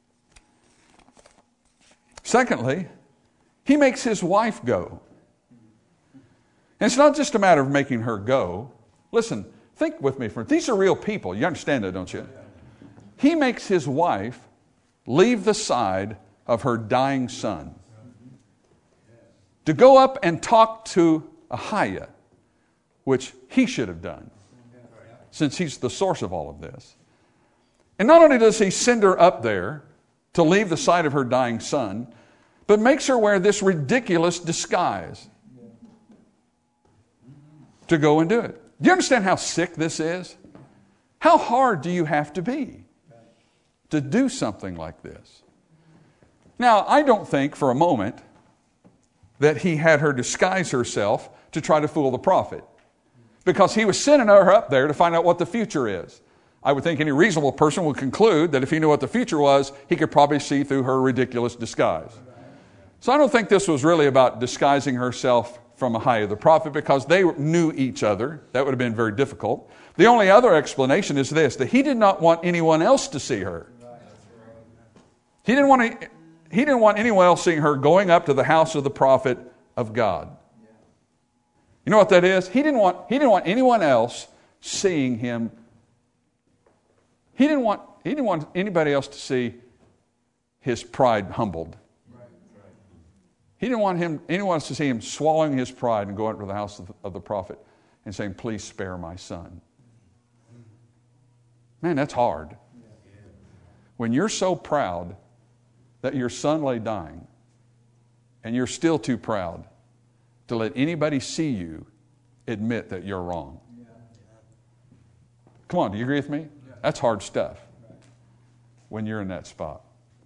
C: Secondly, he makes his wife go. And it's not just a matter of making her go. Listen, think with me, friends. These are real people. You understand that, don't you? He makes his wife leave the side of her dying son to go up and talk to Ahiah, which he should have done, since he's the source of all of this. And not only does he send her up there to leave the side of her dying son, but makes her wear this ridiculous disguise to go and do it. Do you understand how sick this is? How hard do you have to be to do something like this? Now, I don't think for a moment that he had her disguise herself to try to fool the prophet, because he was sending her up there to find out what the future is. I would think any reasonable person would conclude that if he knew what the future was, he could probably see through her ridiculous disguise. So I don't think this was really about disguising herself from Ahijah the prophet, because they knew each other. That would have been very difficult. The only other explanation is this, that he did not want anyone else to see her. He didn't want anyone else seeing her going up to the house of the prophet of God. You know what that is? He didn't want anyone else seeing him. He didn't want anybody else to see his pride humbled. He didn't want anyone else to see him swallowing his pride and going up to the house of the prophet and saying, "Please spare my son." Man, that's hard. When you're so proud that your son lay dying, and you're still too proud to let anybody see you admit that you're wrong. Come on, do you agree with me? That's hard stuff when you're in that spot.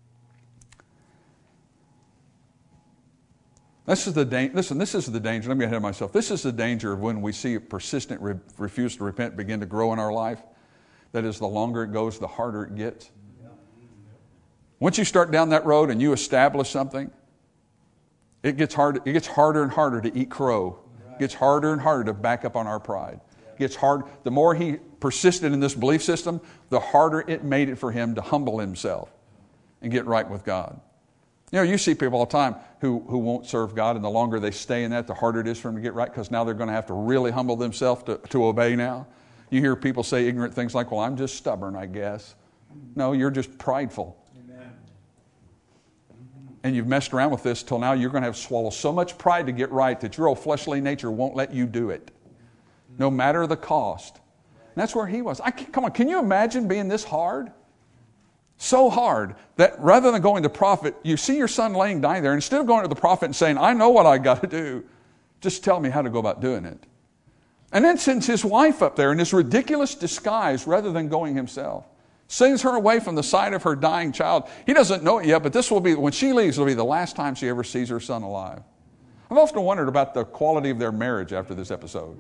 C: This is the danger. Listen, this is the danger. Let me get ahead of myself. This is the danger of when we see a persistent refusal to repent begin to grow in our life. That is, the longer it goes, the harder it gets. Once you start down that road and you establish something, it gets harder and harder to eat crow. It gets harder and harder to back up on our pride. It gets hard. The more he persisted in this belief system, the harder it made it for him to humble himself and get right with God. You know, you see people all the time who won't serve God, and the longer they stay in that, the harder it is for them to get right, because now they're going to have to really humble themselves to obey now. You hear people say ignorant things like, "Well, I'm just stubborn, I guess." No, you're just prideful. Amen. And you've messed around with this till now you're going to have to swallow so much pride to get right that your old fleshly nature won't let you do it, no matter the cost. And that's where he was. Come on, can you imagine being this hard? So hard that rather than going to the prophet, you see your son laying dying there, instead of going to the prophet and saying, "I know what I got to do, just tell me how to go about doing it." And then sends his wife up there in this ridiculous disguise rather than going himself. Sends her away from the sight of her dying child. He doesn't know it yet, but this will be, when she leaves, it'll be the last time she ever sees her son alive. I've often wondered about the quality of their marriage after this episode,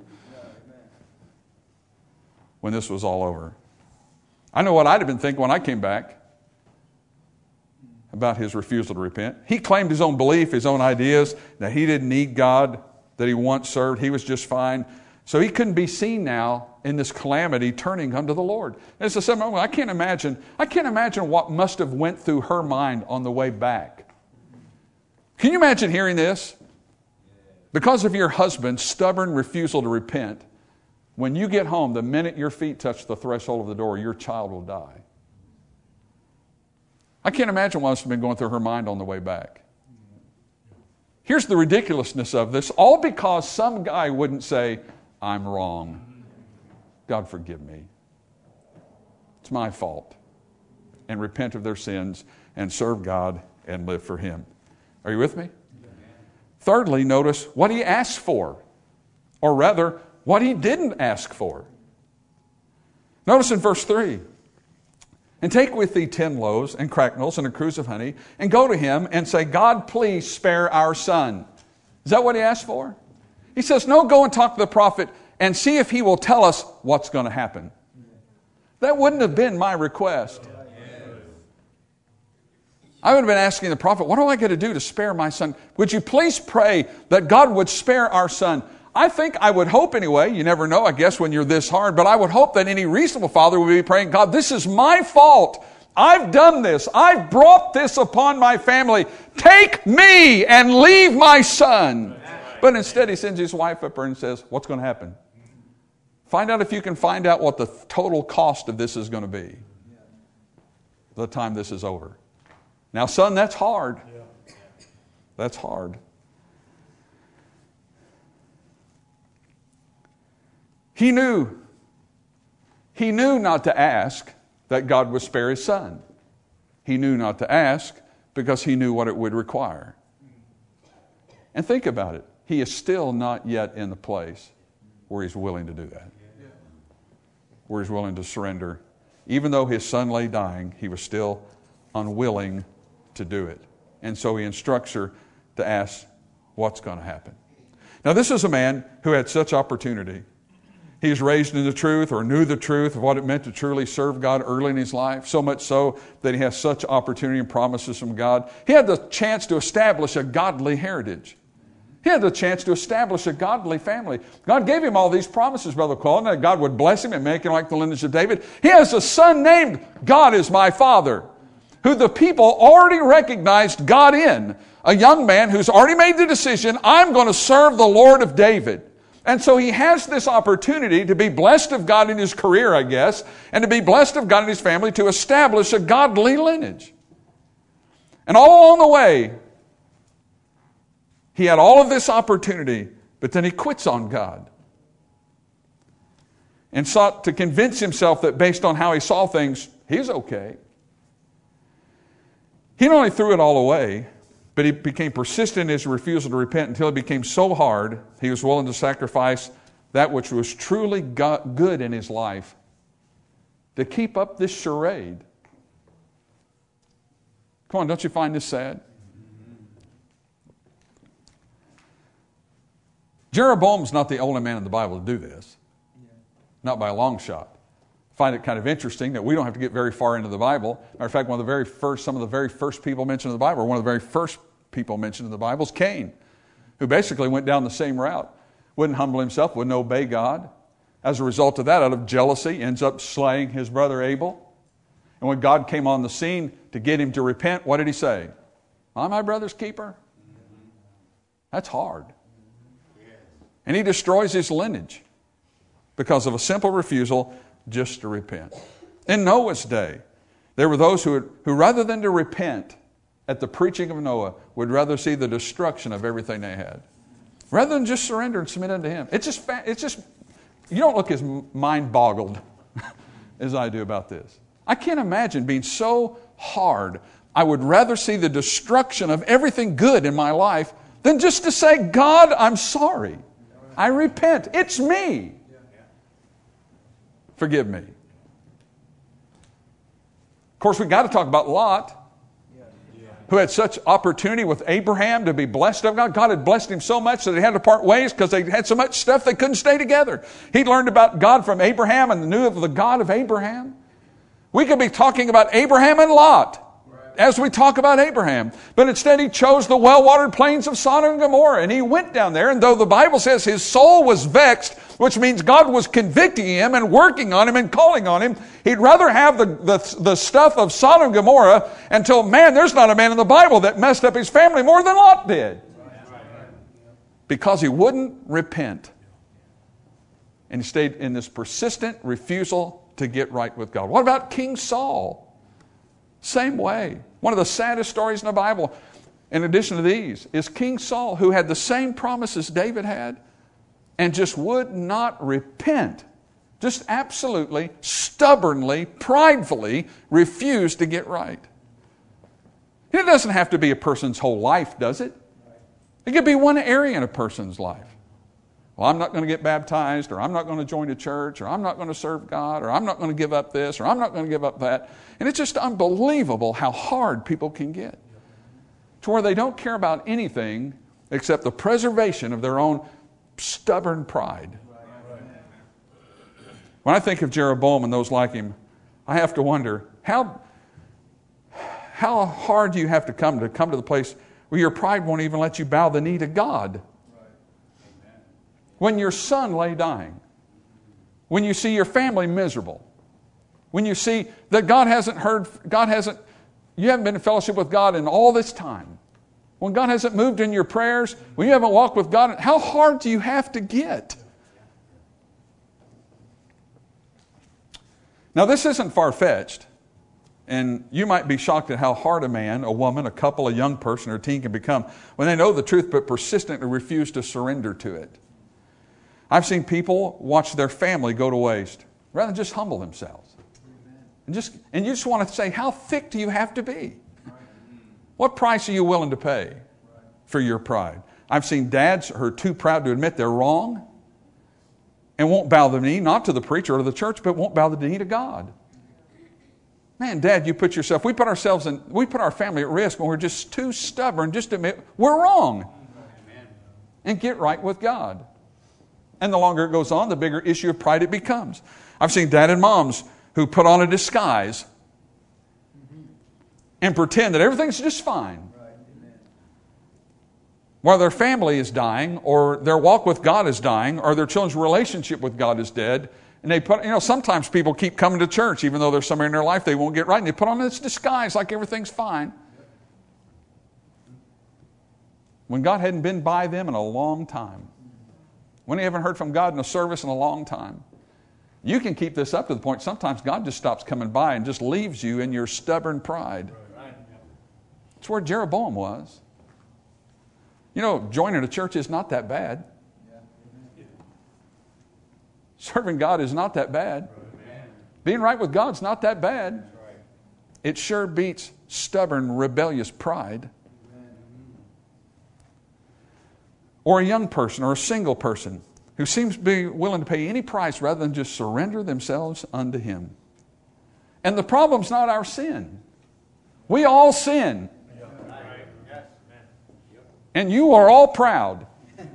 C: when this was all over. I know what I'd have been thinking when I came back about his refusal to repent. He claimed his own belief, his own ideas, that he didn't need God, that he once served. He was just fine. So he couldn't be seen now in this calamity turning unto the Lord. And it's a sudden moment. I can't imagine what must have went through her mind on the way back. Can you imagine hearing this? Because of your husband's stubborn refusal to repent, when you get home, the minute your feet touch the threshold of the door, your child will die. I can't imagine what must have been going through her mind on the way back. Here's the ridiculousness of this, all because some guy wouldn't say, "I'm wrong. God forgive me. It's my fault." And repent of their sins and serve God and live for Him. Are you with me? Thirdly, notice what he asked for, or rather, what he didn't ask for. Notice in verse 3, "And take with thee 10 loaves and cracknels and a cruse of honey, and go to him and say, 'God, please spare our son.'" Is that what he asked for? He says, "No, go and talk to the prophet and see if he will tell us what's going to happen." That wouldn't have been my request. I would have been asking the prophet, "What do I got to do to spare my son? Would you please pray that God would spare our son?" I would hope anyway, you never know, I guess, when you're this hard, but I would hope that any reasonable father would be praying, "God, this is my fault. I've done this. I've brought this upon my family. Take me and leave my son." But instead he sends his wife up there and says, "What's going to happen? Find out if you can find out what the total cost of this is going to be the time this is over." Now, son, that's hard. That's hard. He knew not to ask that God would spare his son. He knew not to ask because he knew what it would require. And think about it. He is still not yet in the place where he's willing to do that. where he's willing to surrender. Even though his son lay dying, he was still unwilling to do it. And so he instructs her to ask what's going to happen. Now, this is a man who had such opportunity. He was raised in the truth, or knew the truth of what it meant to truly serve God early in his life, so much so that he has such opportunity and promises from God. He had the chance to establish a godly heritage. He had the chance to establish a godly family. God gave him all these promises, Brother Colin, that God would bless him and make him like the lineage of David. He has a son named God is my Father, who the people already recognized God in. A young man who's already made the decision, I'm going to serve the Lord of David. And so he has this opportunity to be blessed of God in his career, I guess, and to be blessed of God in his family, to establish a godly lineage. And all along the way, he had all of this opportunity, but then he quits on God and sought to convince himself that based on how he saw things, he's okay. He not only threw it all away, but he became persistent in his refusal to repent until it became so hard, he was willing to sacrifice that which was truly good in his life to keep up this charade. Come on, don't you find this sad? Jeroboam's not the only man in the Bible to do this. Not by a long shot. I find it kind of interesting that we don't have to get very far into the Bible. Matter of fact, some of the very first people mentioned in the Bible, or one of the very first people mentioned in the Bible is Cain, who basically went down the same route. Wouldn't humble himself, wouldn't obey God. As a result of that, out of jealousy, ends up slaying his brother Abel. And when God came on the scene to get him to repent, what did he say? Am I my brother's keeper? That's hard. And he destroys his lineage because of a simple refusal just to repent. In Noah's day, there were those who rather than to repent at the preaching of Noah, would rather see the destruction of everything they had. Rather than just surrender and submit unto him. It's just, you don't look as mind-boggled as I do about this. I can't imagine being so hard. I would rather see the destruction of everything good in my life than just to say, God, I'm sorry. I repent. It's me. Forgive me. Of course, we've got to talk about Lot, who had such opportunity with Abraham to be blessed of God. God had blessed him so much that they had to part ways because they had so much stuff they couldn't stay together. He learned about God from Abraham and knew of the God of Abraham. We could be talking about Abraham and Lot as we talk about Abraham. But instead he chose the well-watered plains of Sodom and Gomorrah, and he went down there, and though the Bible says his soul was vexed, which means God was convicting him and working on him and calling on him, he'd rather have the stuff of Sodom and Gomorrah until, man, there's not a man in the Bible that messed up his family more than Lot did. Because he wouldn't repent. And he stayed in this persistent refusal to get right with God. What about King Saul? Same way. One of the saddest stories in the Bible, in addition to these, is King Saul, who had the same promises David had and just would not repent. Just absolutely, stubbornly, pridefully refused to get right. It doesn't have to be a person's whole life, does it? It could be one area in a person's life. Well, I'm not going to get baptized, or I'm not going to join a church, or I'm not going to serve God, or I'm not going to give up this, or I'm not going to give up that. And it's just unbelievable how hard people can get to where they don't care about anything except the preservation of their own stubborn pride. When I think of Jeroboam and those like him, I have to wonder, how hard do you have to come to the place where your pride won't even let you bow the knee to God? When your son lay dying, when you see your family miserable, when you see that you haven't been in fellowship with God in all this time, when God hasn't moved in your prayers, when you haven't walked with God, how hard do you have to get? Now, this isn't far-fetched, and you might be shocked at how hard a man, a woman, a couple, a young person, or a teen can become when they know the truth but persistently refuse to surrender to it. I've seen people watch their family go to waste rather than just humble themselves. And you just want to say, how thick do you have to be? What price are you willing to pay for your pride? I've seen dads who are too proud to admit they're wrong and won't bow the knee, not to the preacher or to the church, but won't bow the knee to God. Man, Dad, we put our family at risk when we're just too stubborn just to admit we're wrong and get right with God. And the longer it goes on, the bigger issue of pride it becomes. I've seen dad and moms who put on a disguise and pretend that everything's just fine. While their family is dying, or their walk with God is dying, or their children's relationship with God is dead. And they sometimes people keep coming to church even though there's somewhere in their life they won't get right. And they put on this disguise like everything's fine. When God hadn't been by them in a long time. When they haven't heard from God in a service in a long time. You can keep this up to the point sometimes God just stops coming by and just leaves you in your stubborn pride. That's where Jeroboam was. Joining a church is not that bad. Serving God is not that bad. Being right with God's not that bad. It sure beats stubborn, rebellious pride. Or a young person or a single person who seems to be willing to pay any price rather than just surrender themselves unto Him. And the problem's not our sin. We all sin. And you are all proud.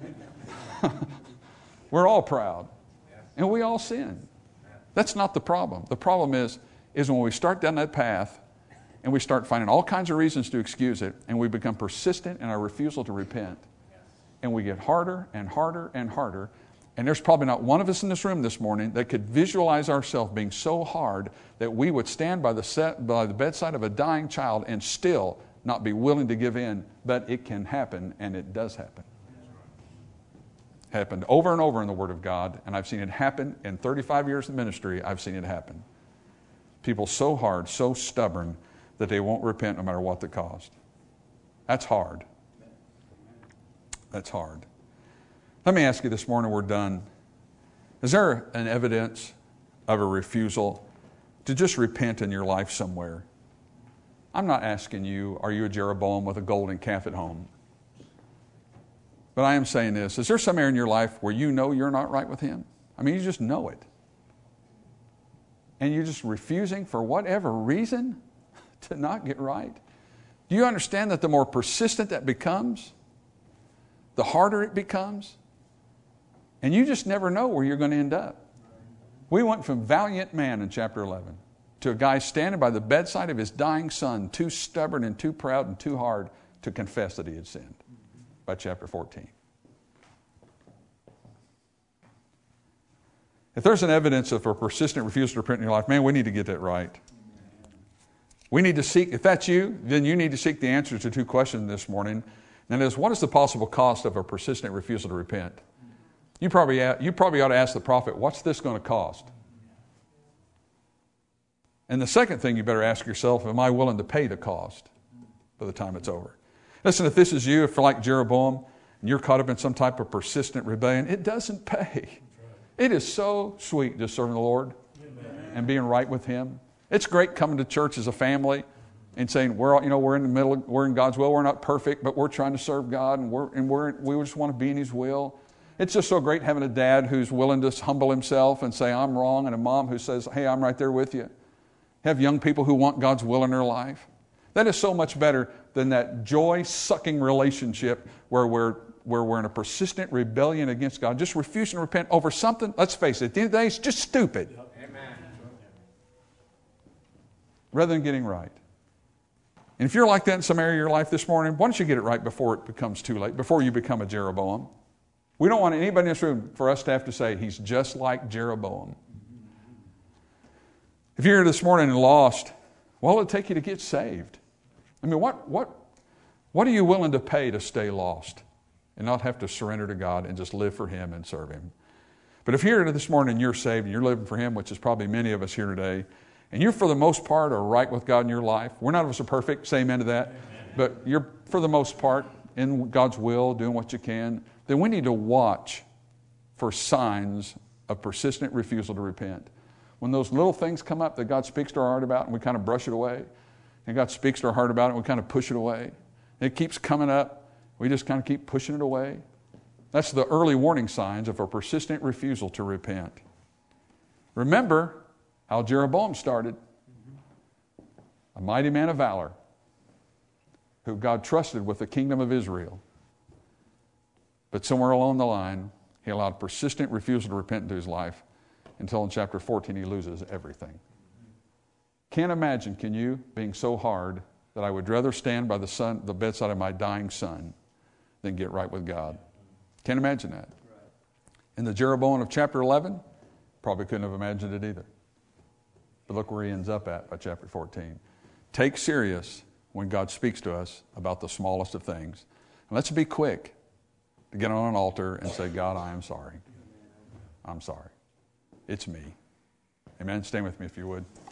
C: We're all proud. And we all sin. That's not the problem. The problem is when we start down that path and we start finding all kinds of reasons to excuse it and we become persistent in our refusal to repent. And we get harder and harder and harder. And there's probably not one of us in this room this morning that could visualize ourselves being so hard that we would stand by the bedside of a dying child and still not be willing to give in. But it can happen, and it does happen. Happened over and over in the Word of God, and I've seen it happen in 35 years of ministry. I've seen it happen. People so hard, so stubborn that they won't repent no matter what the cost. That's hard. That's hard. Let me ask you this morning, we're done. Is there an evidence of a refusal to just repent in your life somewhere? I'm not asking you, are you a Jeroboam with a golden calf at home? But I am saying this. Is there some area in your life where you know you're not right with Him? I mean, you just know it. And you're just refusing for whatever reason to not get right? Do you understand that the more persistent that becomes, the harder it becomes? And you just never know where you're going to end up. We went from valiant man in chapter 11 to a guy standing by the bedside of his dying son, too stubborn and too proud and too hard to confess that he had sinned, by chapter 14. If there's an evidence of a persistent refusal to repent in your life, man, we need to get that right. We need to seek, if that's you, then you need to seek the answers to two questions this morning. And that is, what is the possible cost of a persistent refusal to repent? You probably ought to ask the prophet, what's this going to cost? And the second thing you better ask yourself, am I willing to pay the cost by the time it's over? Listen, if this is you, if you're like Jeroboam, and you're caught up in some type of persistent rebellion, it doesn't pay. It is so sweet just serving the Lord and being right with Him. It's great coming to church as a family and saying, we're in the middle, we're in God's will, we're not perfect, but we're trying to serve God, and we just want to be in His will. It's just so great having a dad who's willing to humble himself and say, I'm wrong, and a mom who says, hey, I'm right there with you. Have young people who want God's will in their life. That is so much better than that joy-sucking relationship where we're in a persistent rebellion against God, just refusing to repent over something, let's face it, at the end of the day, it's just stupid. Amen. Rather than getting right. And if you're like that in some area of your life this morning, why don't you get it right before it becomes too late, before you become a Jeroboam? We don't want anybody in this room for us to have to say, he's just like Jeroboam. If you're here this morning and lost, what will it take you to get saved? I mean, what are you willing to pay to stay lost and not have to surrender to God and just live for Him and serve Him? But if you're here this morning and you're saved and you're living for Him, which is probably many of us here today, and you're for the most part are right with God in your life, none of us are perfect, say amen to that, amen. But you're for the most part in God's will, doing what you can, then we need to watch for signs of persistent refusal to repent. When those little things come up that God speaks to our heart about and we kind of brush it away, and God speaks to our heart about it and we kind of push it away, it keeps coming up, we just kind of keep pushing it away. That's the early warning signs of a persistent refusal to repent. Remember how Jeroboam started. A mighty man of valor who God trusted with the kingdom of Israel. But somewhere along the line, he allowed persistent refusal to repent into his life until in chapter 14 he loses everything. Can't imagine, can you, being so hard that I would rather stand by the bedside of my dying son than get right with God. Can't imagine that. In the Jeroboam of chapter 11, probably couldn't have imagined it either. But look where he ends up at by chapter 14. Take serious when God speaks to us about the smallest of things. And let's be quick to get on an altar and say, God, I am sorry. I'm sorry. It's me. Amen. Stand with me if you would.